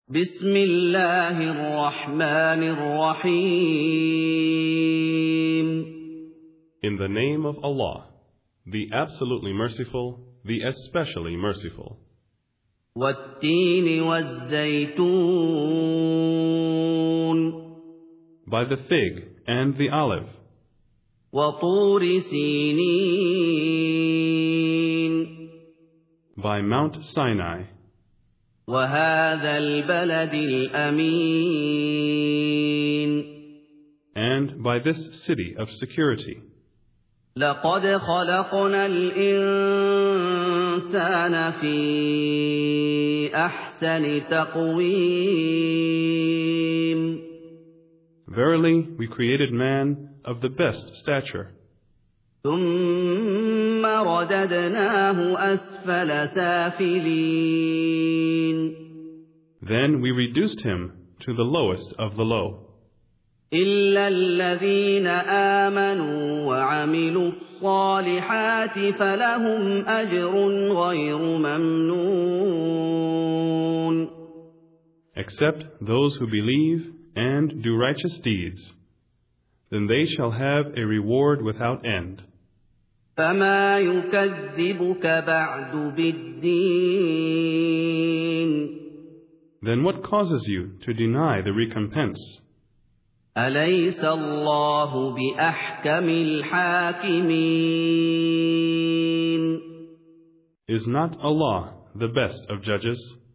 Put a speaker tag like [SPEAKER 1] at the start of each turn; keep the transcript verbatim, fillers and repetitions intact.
[SPEAKER 1] بسم الله الرحمن الرحيم.
[SPEAKER 2] In the name of Allah, the absolutely merciful, the especially merciful.
[SPEAKER 1] والتين والزيتون.
[SPEAKER 2] By the fig and the olive.
[SPEAKER 1] وطور سينين.
[SPEAKER 2] By Mount Sinai.
[SPEAKER 1] وهذا البلد الأمين.
[SPEAKER 2] And by this city of security.
[SPEAKER 1] لقد خلقنا الإنسان في أحسن تقويم.
[SPEAKER 2] Verily, we created man of the best stature.
[SPEAKER 1] ثم رددناه أسفل سافلين.
[SPEAKER 2] Then we reduced him to the lowest of the low.
[SPEAKER 1] إلا الذين آمنوا وعملوا الصالحات فلهم أجر غير ممنون.
[SPEAKER 2] Except those who believe and do righteous deeds, then they shall have a reward without end.
[SPEAKER 1] فما يكذبك بعد بالدين.
[SPEAKER 2] Then what causes you to deny the recompense?
[SPEAKER 1] أليس الله بأحكم الحاكمين.
[SPEAKER 2] Is not Allah the best of judges?